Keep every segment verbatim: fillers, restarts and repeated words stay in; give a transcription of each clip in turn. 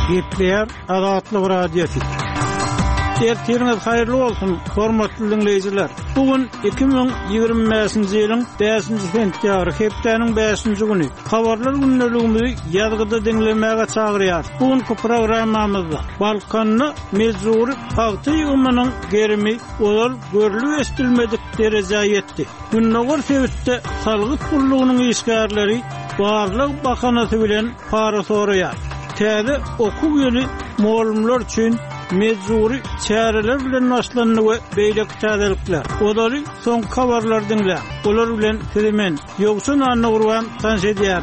Gepler Azatlyk Radiosu. Ertiriniz hayırlı olsun, hormatly dinleyijiler. Bugün iki bin ýygrimi beşinji ýylyň beşinji sentýabry, hepdeniň beşinji güni. Habarlar günneligimizi ýazgyda dinlemäge çagyrýar. Bugünkü programmamyzda Balkanyny mezuri paýty ýygymynyň gerimi olar görülip estilmedik derejäge ýetdi. Günnägör sebäpde salgyt gullugynyň işgärleri barlyk bakanasy bilen para soraýar. Täze okuw ýyly muallimler üçin mezuri çäreler bilen başlanýy we beýlek täzelikler. Olary soň habarlar dinle. Olar bilen Telemen ýoksun anna urwan tanş edýär.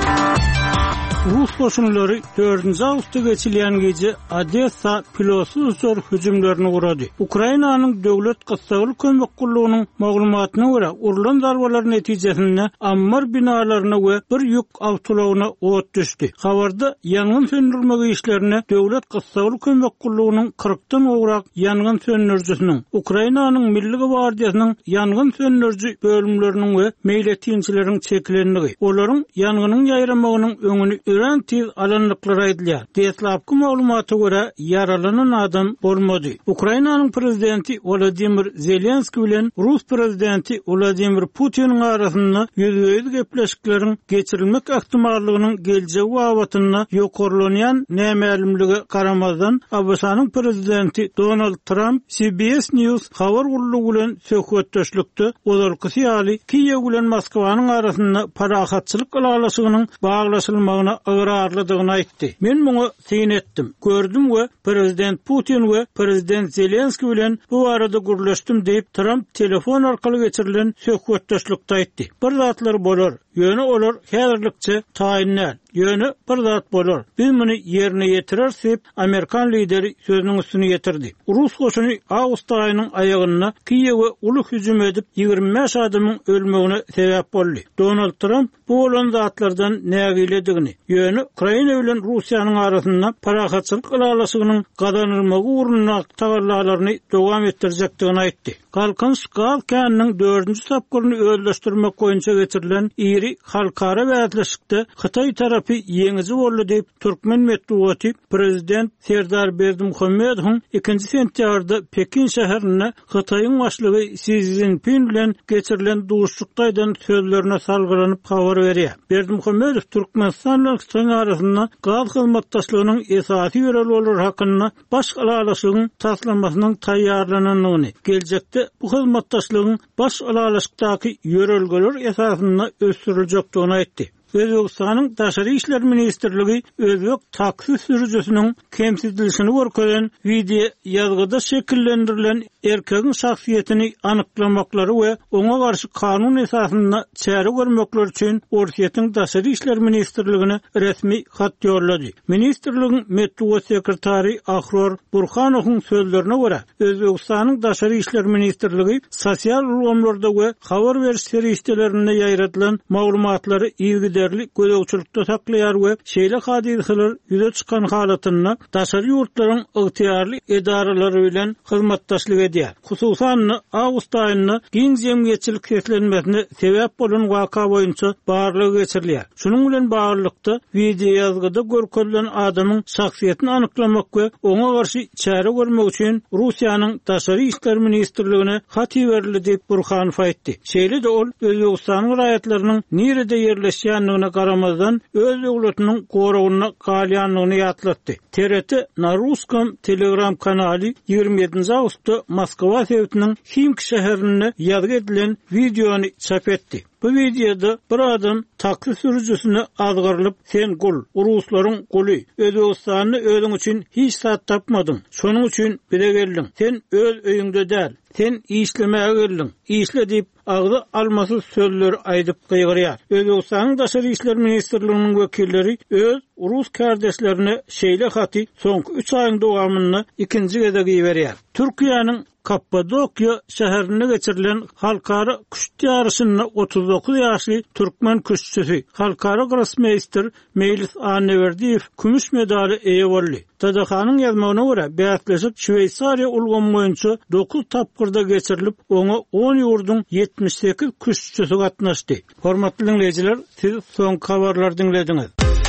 Rus koşunları dördüncü awgustda geçilen gece Odessa pilotsuz zor hüjümlerini uğradı. Ukraynanyň döwlet gysgalyk kömek gullugynyň maglumatyna görä, urulan zarbalar netijesinde ammar binalaryna we bir ýük awtolagyna ot düşdi. Habarda ýangyn söndürme işlerine döwlet gysgalyk kömek gullugynyň kırkdan ograk ýangyn söndürjüsiniň, Ukraynanyň Milli Gwardiýasynyň ýangyn söndürjü bölümleriniň we meýletinçileriň çekilenligi, olaryň ýanganyň ýaýramagynyň öňüni ören tiz alanlıklara edilýär. Deslapky maglumaty görä yaralanan adam bolmady. Ukraynanyň prezidenti Volodymyr Zelenski bilen Rus prezidenti Vladimir Putiniň arasynda ýüzüňiz gepleşikleriň geçirilmek ähtimallygynyň geljegi wawatyna ýokarlanýan nämelimligi garamazdan Abasanyň prezidenti Donald Trump C B S News habar gullugy bilen söhbetdeşlikde olarky ýaly Kiýew bilen Moskwanyň arasynda parahatçylyk galalaşygynyň baglaşylmagyna ıgrarlydygyny aýtdy. Men muňa syn etdim. Gördüm we prezident Putin we prezident Zelenski bilen bu arada gurlaşdym diýip Trump telefon arkaly geçirilen söhbetdeşlikde aýtdy. Bir zatlar bolar, ýöne olar häzirlikçe taýinler. Ýöne bir zat bolar. Biz muny ýerine ýetirersek, Amerikan lideri sözüniň üstüne ýetirdi. Rus goşuny awgust aýynyň aýagyna Kiýewe uly hüjüm edip ýygrimi beş adamyň ölmegine sebäp boldy. Donald Trump bu bolan zatlardan nägiledigini, ýöne Ukraina bilen Russiýanyň arasynda parahatçylyk galalaşygynyň gadanylmagy urunna tawarlalaryny dowam etdirjekdigini aýtdy. Kalkans gaz kanynyň dördüncü sapgyryny öldürmek boýunça geçirilen iri halkara bätleşikde Hytaý tarapy ýeňizi boldy diýip Türkmen medeniýeti prezident Serdar Berdimuhammedowyň ikinji sentýabrda Pekin şäherine Hytaýyň başlygy Xi Jinping bilen geçirilen duşlukdaýdan sözlerine salgylanyp habar berýär. Berdimuhammedow Türkmenistan bilen Hytaý arasynda gaz hyzmatdaşlygynyň esasy ýöreleri hakynda baş galalaşygyň taslamasynyň taýýarlananyny, geljekde bu hyzmatdaşlygyň baş galalaşykdaky ýörelgeler esasynda ösdüriljekdigini aýtdy. Özbekistanyň Daşary işler ministrligi özbek taksi sürüjüsiniň kemsizligini görkezen video ýazgyda şekillendirilen erkegiň şahsiýetini anyklamakları we oňa garşy kanun esasynda çäre görmekler üçin Orsiýetiň Daşary işler ministrligine resmi hat ýollady. Ministrligiň medeniýet sekretary Ahror Burhanowyň sözlerine görä, Özbekistanyň Daşary işler ministrligi sosial ulgamlarda we habar beriş serişdelerinde ýaýratylan maglumatlary ýygy gödöwçülükde saklaýar we şeýle hadiseler ýüze çykan halatyny daşary ýurtlaryň ygtyýarly edaralary bilen hyzmatdaşlyk edýär. Hususan awgust aýyny giň jemgyýetçilik keslenmesine sebäp bolan waka boýunça barlygy geçirilýär. Şunuň bilen barlykda video ýazgyda görkezlen adamyň şahsiýetini anyklamak we oňa garşy çäre görmek üçin Russiýanyň Daşary işler ministrligine hat berildi diýip Burhanow aýtdy. Şeýle de ol Özbekistanyň raýatlarynyň nerede ýerleşýän garamazdan öz döwletiniň goragyna galýanlygyny ýatlatdy. T R T na Ruskom Telegram kanaly ýygrimi ýedinji awgustda Moskwa şäheriniň Ximki şäherine ýazgy edilen videony çap etdi. Bu videoda bir adam taksi sürücüsüne azgarılıp sen gul, Ruslaryň guly, Özbekistanyny özüň üçin hiç sat tapmadın. Şonuň üçin bire geldin. Sen öz öýüňde däl. Sen işlemäge geldin. İşle diýip agdy almasy sözler aýdyp gygyrýar. Özbekistanyň Daşary işler ministrliginiň wekilleri öz Rus kardeşlerine şeýle haty soňky üç aýyň dowamyny ikinji gede giýerýär. Türkiýanyň Kappadokiya şäherine geçirilen halkara küşt ýarışyna otuz dokuz ýaşly türkmen küşçüsi halkara grossmeister Mejlis Anneverdiýew kümüş medali eýe boldy. Tadahanyň ýazmagyna görä, bäsleşik Şweýsariýa ulgamy boýunça dokuz tapgyrda geçirilip, oňa on ýurduň ýetmiş sekiz küşçüsi gatnaşdy. Hormatly dinleýijiler, siz soňky habarlary dinlediňiz.